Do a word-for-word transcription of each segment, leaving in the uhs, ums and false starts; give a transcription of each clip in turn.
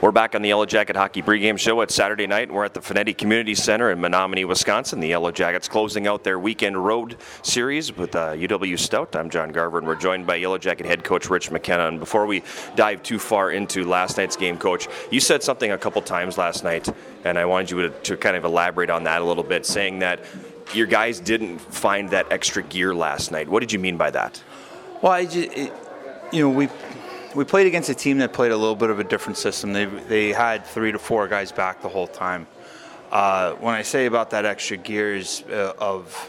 We're back on the Yellow Jacket Hockey pregame show. It's Saturday night, and we're at the Finetti Community Center in Menominee, Wisconsin. The Yellow Jackets closing out their weekend road series with uh, U W Stout. I'm John Garver, and we're joined by Yellow Jacket head coach Rich McKenna. And before we dive too far into last night's game, Coach, you said something a couple times last night, and I wanted you to, to kind of elaborate on that a little bit, saying that your guys didn't find that extra gear last night. What did you mean by that? Well, I just, it, you know, we we played against a team that played a little bit of a different system. They they had three to four guys back the whole time. Uh, when I say about that extra gear is uh, of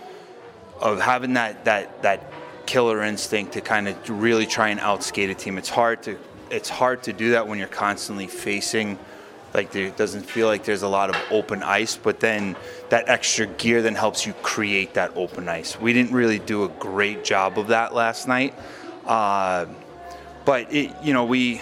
of having that that that killer instinct to kind of really try and outskate a team. It's hard to it's hard to do that when you're constantly facing. Like there doesn't feel like there's a lot of open ice, but then that extra gear then helps you create that open ice. We didn't really do a great job of that last night, uh, but it, you know we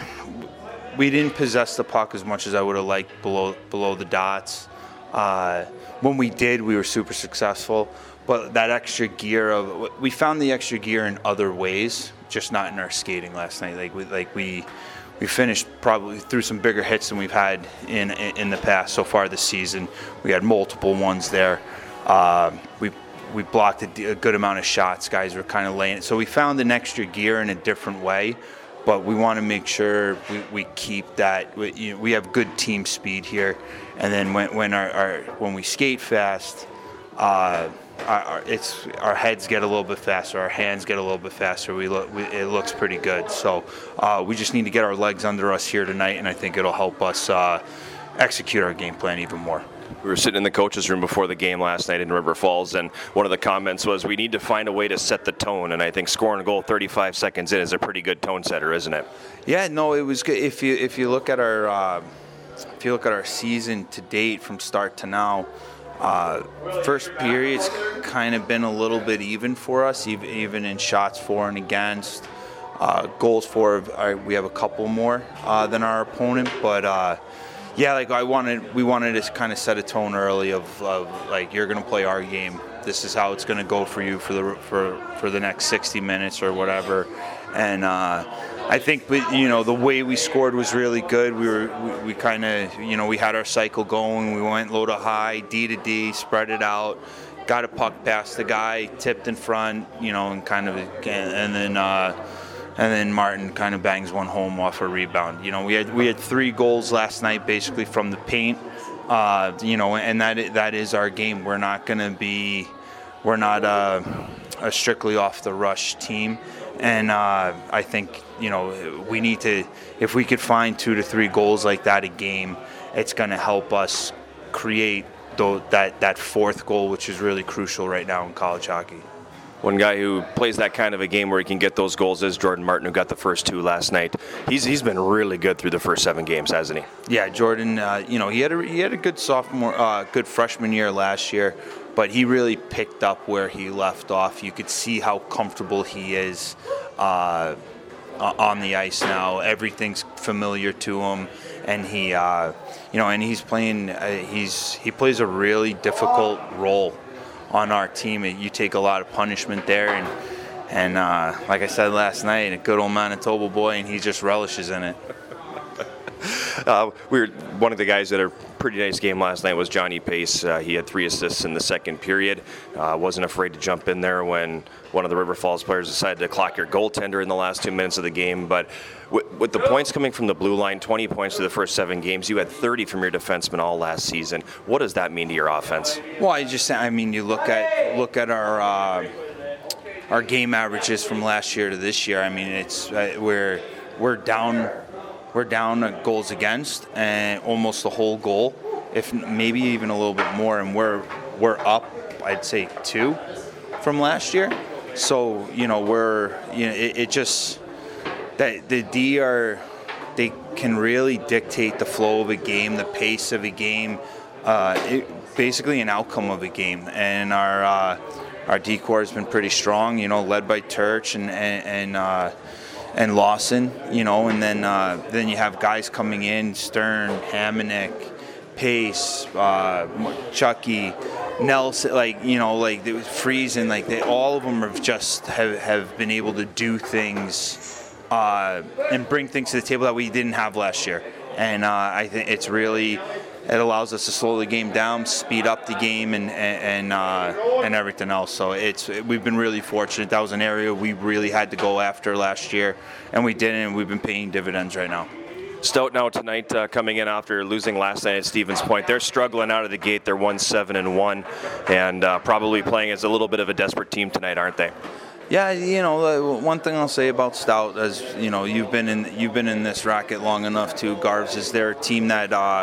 we didn't possess the puck as much as I would have liked below below the dots. Uh, when we did, we were super successful, but that extra gear of we found the extra gear in other ways, just not in our skating last night. Like we like we. We finished probably through some bigger hits than we've had in in the past so far this season. We had multiple ones there. Uh, we we blocked a, a good amount of shots. Guys were kind of laying it. So we found an extra gear in a different way, but we want to make sure we, we keep that. We, you know, we have good team speed here, and then when when our, our when we skate fast, uh, our, our, it's our heads get a little bit faster, our hands get a little bit faster. We look, we, it looks pretty good. So uh, we just need to get our legs under us here tonight, and I think it'll help us uh, execute our game plan even more. We were sitting in the coach's room before the game last night in River Falls, and one of the comments was, we need to find a way to set the tone, and I think scoring a goal thirty-five seconds in is a pretty good tone setter, isn't it? Yeah, no, it was good. If you if you look at our uh, if you look at our season to date from start to now, Uh, first period's kind of been a little bit even for us, even, even in shots for and against. Uh, goals for, uh, we have a couple more uh, than our opponent, but uh, yeah, like I wanted, we wanted to kind of set a tone early of, of like, you're going to play our game. This is how it's going to go for you for the for for the next sixty minutes or whatever, and. Uh, I think, you know, the way we scored was really good. We were, we, we kind of, you know, we had our cycle going. We went low to high, D to D, spread it out, got a puck past the guy, tipped in front, you know, and kind of, and then, uh, and then Martin kind of bangs one home off a rebound. You know, we had we had three goals last night, basically from the paint. Uh, you know, and that that is our game. We're not going to be, we're not a, a strictly off the rush team. And uh, I think, you know, we need to, if we could find two to three goals like that a game, it's going to help us create th- that, that fourth goal, which is really crucial right now in college hockey. One guy who plays that kind of a game where he can get those goals is Jordan Martin, who got the first two last night. He's he's been really good through the first seven games, hasn't he? Yeah, Jordan. Uh, you know, he had a he had a good sophomore, uh, good freshman year last year, but he really picked up where he left off. You could see how comfortable he is uh, on the ice now. Everything's familiar to him, and he, uh, you know, and he's playing. Uh, he's he plays a really difficult role on our team. You take a lot of punishment there, and and uh, like I said last night, a good old Manitoba boy, and he just relishes in it. Uh, we were one of the guys that had a pretty nice game last night was Johnny Pace. Uh, he had three assists in the second period. Uh, wasn't afraid to jump in there when one of the River Falls players decided to clock your goaltender in the last two minutes of the game. But with, with the points coming from the blue line, twenty points to the first seven games, you had thirty from your defensemen all last season. What does that mean to your offense? Well, I just, I mean, you look at look at our uh, our game averages from last year to this year. I mean, it's uh, we're we're down. We're down at goals against and almost the whole goal, if maybe even a little bit more, and we're we're up, I'd say two from last year. So you know we're you know it, it just that the D are they can really dictate the flow of a game, the pace of a game, uh, it, basically an outcome of a game, and our uh, our D corps has been pretty strong. You know, led by Turch and and. and uh, and Lawson, you know, and then uh, then you have guys coming in, Stern, Hamonic, Pace, uh, Chucky, Nelson, like, you know, like it was freezing, like they, all of them have just have, have been able to do things uh, and bring things to the table that we didn't have last year. and uh, I think it's really it allows us to slow the game down, speed up the game, and and uh, and everything else. So it's we've been really fortunate. That was an area we really had to go after last year, and we didn't. And we've been paying dividends right now. Stout now tonight, uh, coming in after losing last night at Stevens Point. They're struggling out of the gate. They're one seven and one, and uh, probably playing as a little bit of a desperate team tonight, aren't they? Yeah, you know, one thing I'll say about Stout, as you know, you've been in you've been in this racket long enough too, Garves, is they're a team that uh,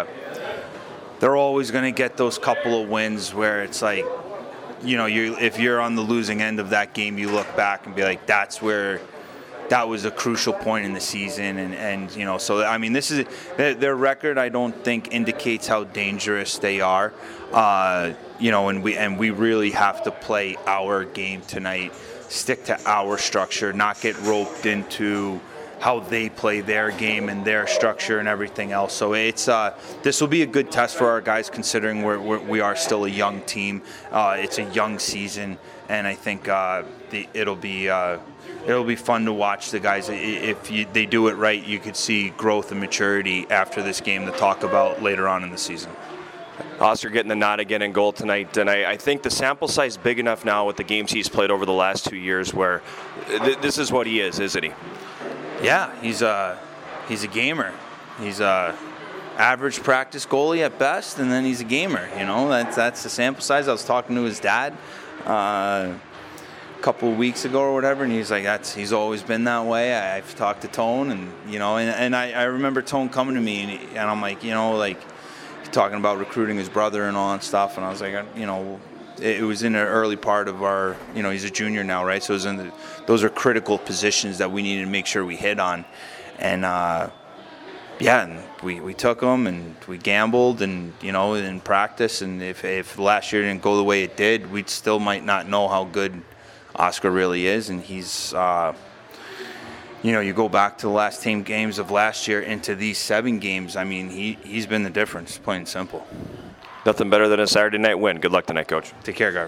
they're always going to get those couple of wins where it's like, you know, you if you're on the losing end of that game, you look back and be like, that's where. That was a crucial point in the season, and, and you know, so I mean, this is their, their record. I don't think indicates how dangerous they are, uh, you know, and we and we really have to play our game tonight, stick to our structure, not get roped into how they play their game and their structure and everything else. So it's uh, this will be a good test for our guys, considering we're, we're we are still a young team. Uh, it's a young season, and I think uh, the, it'll be. Uh, It'll be fun to watch the guys. If you, they do it right, you could see growth and maturity after this game to talk about later on in the season. Oscar getting the nod again in goal tonight, and I, I think the sample size is big enough now with the games he's played over the last two years where th- this is what he is, isn't he? Yeah, he's a, he's a gamer. He's a average practice goalie at best, and then he's a gamer. You know, that's, that's the sample size. I was talking to his dad. Uh, couple of weeks ago or whatever, and he's like, that's he's always been that way. I, I've talked to Tone, and you know, and, and I, I remember Tone coming to me, and, he, and I'm like, you know, like talking about recruiting his brother and all that stuff, and I was like, you know, it, it was in an early part of our, you know, he's a junior now, right? So it was in the, those are critical positions that we needed to make sure we hit on, and uh, yeah, and we, we took them and we gambled, and you know, in practice, and if if last year didn't go the way it did, we still might not know how good Oscar really is, and he's, uh, you know, you go back to the last ten games of last year into these seven games. I mean, he, he's been the difference, plain and simple. Nothing better than a Saturday night win. Good luck tonight, Coach. Take care, Garv.